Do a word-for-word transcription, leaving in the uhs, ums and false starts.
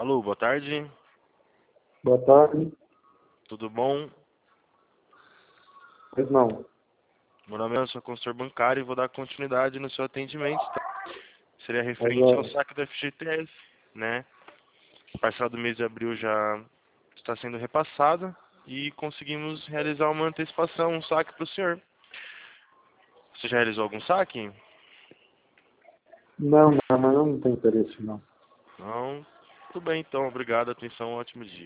Alô, boa tarde. Boa tarde. Tudo bom? Pois não. Meu nome é eu sou consultor bancário e vou dar continuidade no seu atendimento, tá? Seria referente Agora, ao saque do F G T S, né? A parcela do mês de abril já está sendo repassada e conseguimos realizar uma antecipação, um saque para o senhor. Você já realizou algum saque? não, não, mas eu não tenho interesse, não. Não? Tudo bem, então. Obrigado. Atenção. Um ótimo dia.